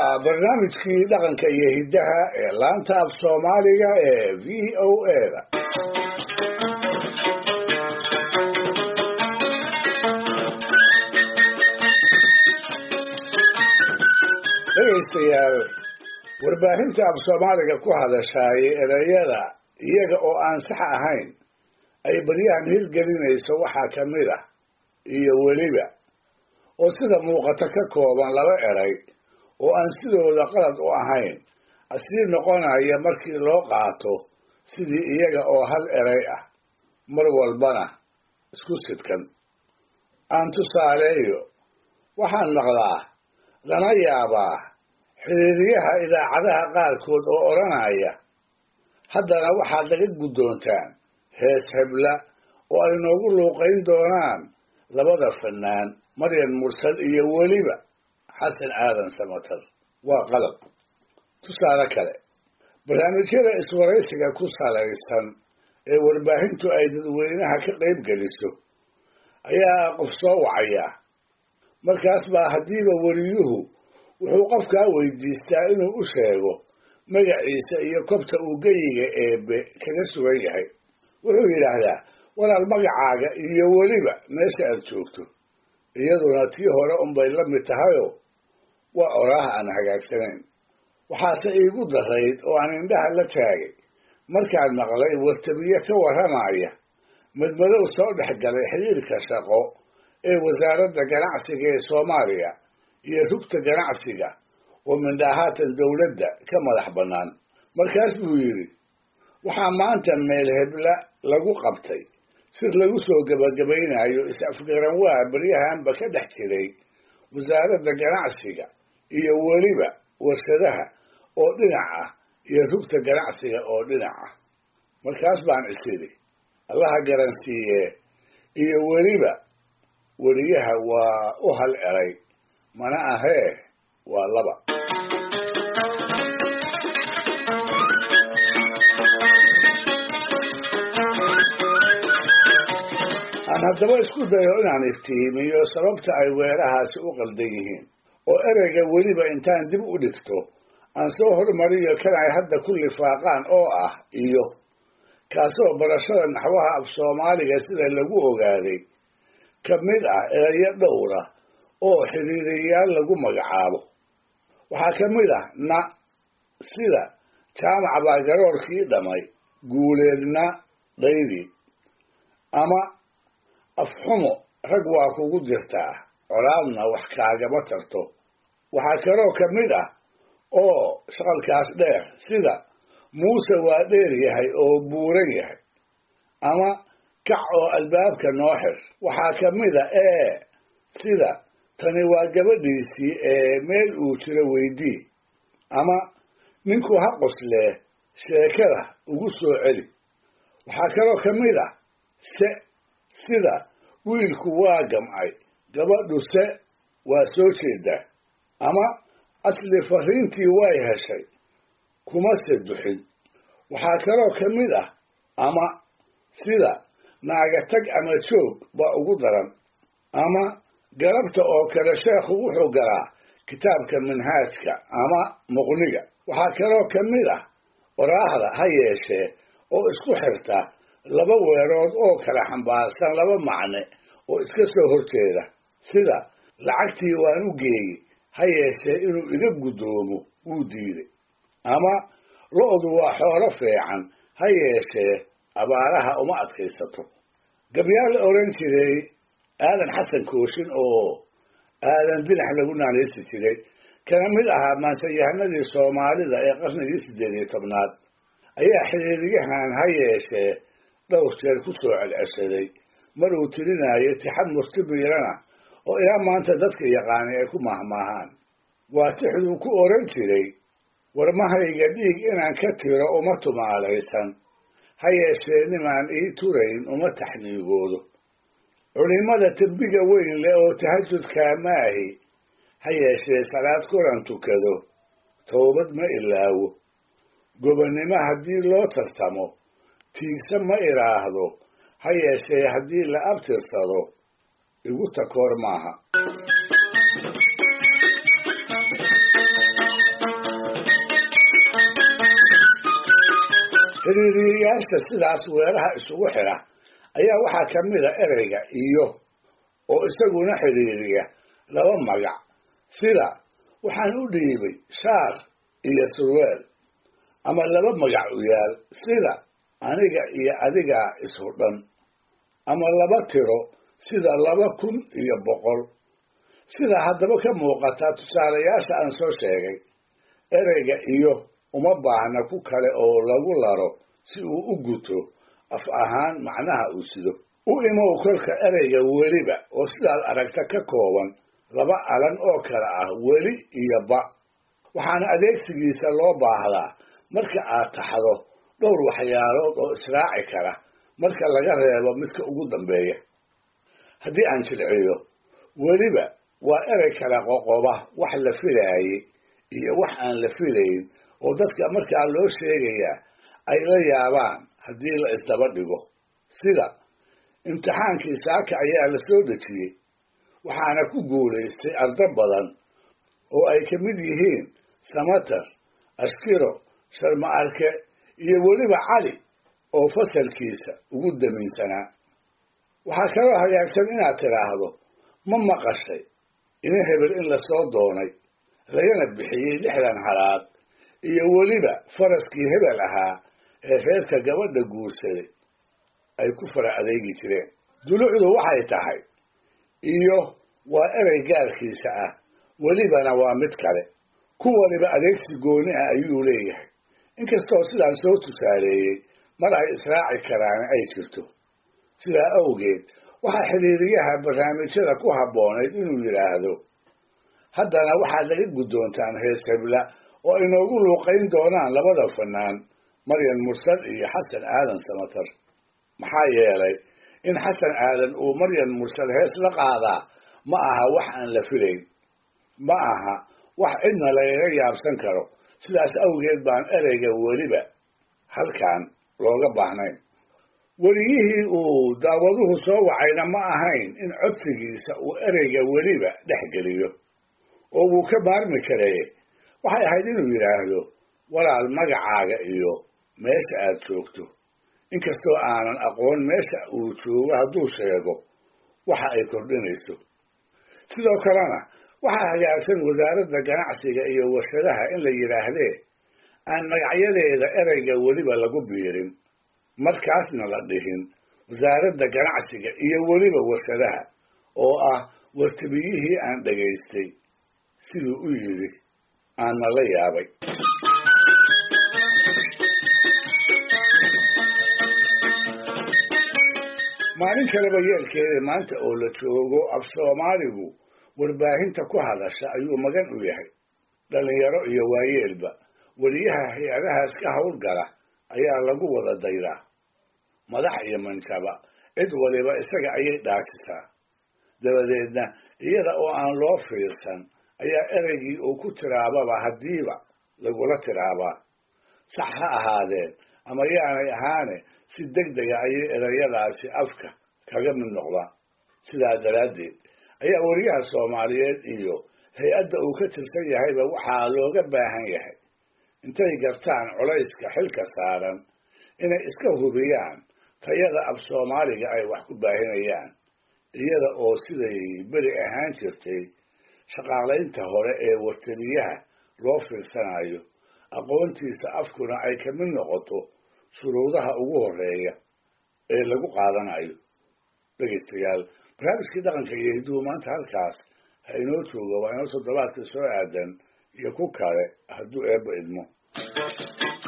waa barnaamijkii dhaqanka iyo hiddaha ee laanta af soomaaliga ee VOA-da. dhegaystayaal, warbaahinta af soomaaliga ku hadashaay erayada iyaga oo aan sax ahayn ay baryahan hirgelinayso waxaa ka mid ah iyo weliba oo sida muuqata ka kooban laba eray oo aan sidooda qalad u ahayn asii noqonaya markii loo qaato sidii iyaga oo hal eray ah mar walbana isku sidkan. aan tusaaleeyo, waxaan maqlaa lana yaabaa xiriiriyaha idaacadaha qaarkood oo odhanaya haddana waxaad laga guddoontaan hees hebla oo ay noogu luuqayn doonaan labada fannaan maryan mursal iyo weliba xasan aadan samatar. waa qalab. tusaale kale, barnaamijyada iswaraysiga ku salaysan ee warbaahintu ay dadweynaha ka qayb geliso ayaa qof soo wacaya. markaas baa haddiiba weriyuhu wuxuu qofkaa weydiistaa inuu u sheego magaciisa iyo kobta uu geyiga eebbe kaga sugan yahay. wuxuu yidhaahdaa walaal magacaaga iyo weliba meesha aad joogto, iyaduna tii hore unbay la mid tahayoo waa oraah aan hagaagsanayn. waxaase iigu darayd oo aan indhaha la taagay markaan maqlay wartabiye ka warramaya madmadow soo dhex galay xiriirka shaqo ee wasaaradda ganacsiga ee Soomaaliya iyo rugta ganacsiga oo mindhahaatan dowladda ka madax bannaan. markaas buu yidhi, waxaa maanta meel hebla lagu qabtay sir lagu soo gebagabaynayo is-afgaran waa baryahanba ka dhex jiray wasaaradda ganacsiga iyo weliba warshadaha oo dhinac ah iyo rugta ganacsiga oo dhinac ah. markaas baan isidhi allaha garansiiye iyo weliba weriyaha waa u hal eray mana ahee waa laba. aan haddaba isku dayo inaan iftiimiyo sababta ay weerahaasi u qaldan yihiin oo ereyga weliba intaan dib u dhigto aan soo hormariyo kan ay hadda ku lifaaqaan oo ah iyo, kaasoo barashada naxwaha af soomaaliga sida lagu ogaaday ka mid ah erayo dhowra oo xiriiriyaal lagu magacaabo. waxaa ka mid ah na, sida jaamac baa garoorkii dhamay guuleedna dhaydi, ama afxumo rag waa kugu jirtaa colaadna wax kaagama tarto. waxaa kaloo ka mid ah oo shaqalkaas dheer sida muuse waa dheer yahay oo buuran yahay, ama kac oo albaabka noo xir. waxaa ka mid a sida tani waa gabadhiisii ee meel uu jiro weydii, ama ninku ha qoslee sheekada ugu soo celi. waxaa kaloo ka mid ah se, sida wiilku waa gamcay gabadhu se waa soo jeedaa, ama asli fariintii way heshay kuma se duxin. waxaa kaloo ka mid ah ama, sida naaga tag ama joog baa ugu daran, ama galabta oo kale sheekhu wuxuu galaa kitaabka minhaajka ama muqniga. waxaa kaloo ka mid ah oraahda ha yeeshee oo isku xirta laba weerood oo kala xambaarsan laba macne oo iska soo horjeeda, sida lacagtii waan u geeyey ha yeeshee inuu iga guddoomo wuu diiday, ama lo-du waa xoolo fiican ha yeeshee abaaraha uma adkaysato. gabyaal la odhan jiray aadan xasan kooshin oo aadan dinax lagu naanaysi jiray, kana mid ahaa maansayahanadii soomaalida ee qarnigii 18aad ayaa xiriiriyahan ha yeeshee dhowr jeer ku soo celceshaday mar uu tirinayo tixad murtibiirana oo ilaa maanta dadka yaqaanay ay ku mahmaahaan. waa tixduu ku odhan jiray, warmahayga dhiig inaan ka tiro uma tumaalaysan ha yeeshee nimaan ii turayn uma taxniigoodo. culimada tembiga weyn leh oo tahajudkaa maahi ha yeeshee salaad kulan tukado towbad ma ilaawo. gobonnimo haddii loo tartamo tiigsa ma idhaahdo ha yeeshee haddii la abtirsado igu takoor maaha. xiriiriyayaasha sidaas weeraha isugu xidha ayaa waxaa ka mid a ereyga iyo oo isaguna xiriiriya laba magac sida waxaan u dhiibay shaar iyo surweel ama laba magac u yaal sida aniga iyo adigaa ishudhan ama laba tiro sida 2,100 sida haddaba ka muuqata tusaalayaasha aan soo sheegay ereyga iyo uma baahna ku kale oo lagu laro si uu u guto af ahaan macnaha uu sido u imow kolka ereyga weliba oo sidaad aragta ka kooban laba alan oo kale ah weli iyo ba waxaana adeegsigiisa loo baahdaa marka aad taxdo dhowr waxyaalood oo israaci kara marka laga reebo midka ugu dambeeya haddii aan jilciyo weliba waa erey kala qoqoba wax la filaayay iyo wax aan la filayn oo dadka markaa loo sheegayaa ay la yaabaan haddii la isdaba dhigo sida imtixaankii saaka ayaa la soo dejiyey waxaana ku guulaystay ardo badan oo ay ka mid yihiin samatar ashkiro sharma arke iyo weliba cali oo fasalkiisa ugu damiinsanaa waxaa kaloo hagaagsan inaad tidhaahdo ma maqashay ina hebel in lasoo doonay lagana bixiyey 60 halaad iyo weliba faraskii hebel ahaa ee reerka gabadha guursaday ay ku fara adeegi jireen dulucdu waxay tahay iyo waa erey gaarkiisa ah welibana waa mid kale ku waliba adeegsi gooni ah ayuu leeyahay inkastoo sidaan soo tusaaleeyey mar ay israaci karaan ay jirto sidaa awgeed waxaa xiriiriyaha barnaamijyada ku habboonayd inuu yidhaahdo haddana waxaad laga guddoontaan hees hebla oo inoogu luuqayn doonaan labada fanaan maryan mursal iyo xasan aadan samatar maxaa yeelay in xasan aadan uu maryan mursal hees la qaadaa ma aha wax aan la filayn ma aha wax cidna lagaga yaabsan karo sidaas awgeed baan ereyga weliba halkan looga baahnayn weriyihii uu daawaduhu soo wacayna ma ahayn in codsigiisa uu ereyga weliba dhex geliyo oo wuu ka maarmi karee waxay ahayd inuu yidhaahdo walaal magacaaga iyo meesha aad joogto inkastoo aanan aqoon meesha uu joogo hadduu sheego waxa ay kordhinayso sidoo kalena waxaa hagaagsan wasaaradda ganacsiga iyo warshadaha in la yidhaahdee aan magacyadeeda ereyga weliba lagu biirin markaasna la dhihin wasaaradda ganacsiga iyo weliba warshadaha oo ah wartabiyihii aan dhegaystay siduu u yidhi aanna la yaabay maalin kaleba yeelkeeda maanta oo la joogo af soomaaligu warbaahinta ku hadasha ayuu magan u yahay dhallinyaro iyo waayeelba weliyaha hay-adahaas ka howlgala ayaa lagu wada daydaa madax iyo manjaba cid waliba isaga ayay dhaajisaa dabadeedna iyada oo aan loo fiirsan ayaa ereygii uu ku tiraababa haddiiba lagula tiraabaa sax ha ahaadeen ama yaanay ahaane si degdega ayay ereyadaasi afka kaga mid noqdaan sidaa daraaddeed ayaa weriyaha soomaaliyeed iyo hay-adda uu ka tirsan yahayba waxaa looga baahan yahay intay gartaan culayska xilka saaran inay iska hubiyaan tayada af soomaaliga ay wax ku baahinayaan iyada oo siday beri ahaan jirtay shaqaalaynta hore ee wartabiyaha loo fiirsanayo aqoontiisa afkuna ay ka mid noqoto shuruudaha ugu horeeya ee lagu qaadanayo dhegaystayaal barnaamijkii dhaqanka iyo hiduhu maanta halkaas ha inoo jooga waa inoo toddobaadka soo aadan iyo ku kale hadduu eebba idmo